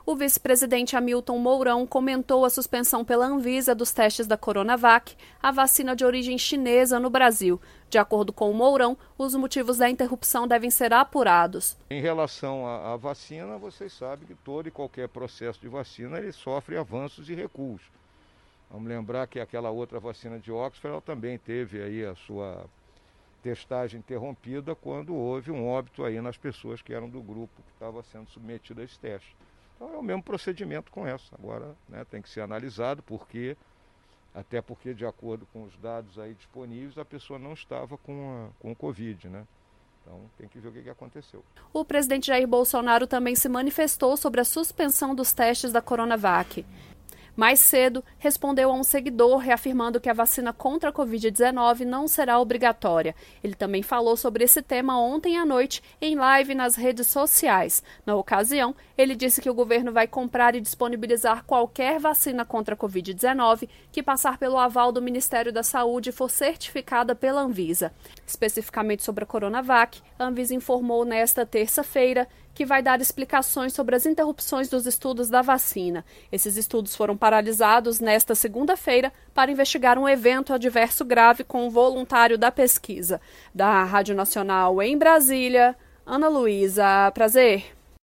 O vice-presidente Hamilton Mourão comentou a suspensão pela Anvisa dos testes da Coronavac, a vacina de origem chinesa no Brasil. De acordo com o Mourão, os motivos da interrupção devem ser apurados. Em relação à vacina, vocês sabem que todo e qualquer processo de vacina ele sofre avanços e recuos. Vamos lembrar que aquela outra vacina de Oxford ela também teve aí a sua testagem interrompida quando houve um óbito aí nas pessoas que eram do grupo que estava sendo submetido a esse teste. Então é o mesmo procedimento com essa. Agora, né, tem que ser analisado até porque de acordo com os dados aí disponíveis a pessoa não estava com o Covid, né? Então tem que ver o que aconteceu. O presidente Jair Bolsonaro também se manifestou sobre a suspensão dos testes da Coronavac. Mais cedo, respondeu a um seguidor reafirmando que a vacina contra a Covid-19 não será obrigatória. Ele também falou sobre esse tema ontem à noite em live nas redes sociais. Na ocasião, ele disse que o governo vai comprar e disponibilizar qualquer vacina contra a Covid-19 que passar pelo aval do Ministério da Saúde e for certificada pela Anvisa. Especificamente sobre a Coronavac, a Anvisa informou nesta terça-feira que vai dar explicações sobre as interrupções dos estudos da vacina. Esses estudos foram paralisados nesta segunda-feira para investigar um evento adverso grave com um voluntário da pesquisa. Da Rádio Nacional em Brasília, Ana Luísa Prazer.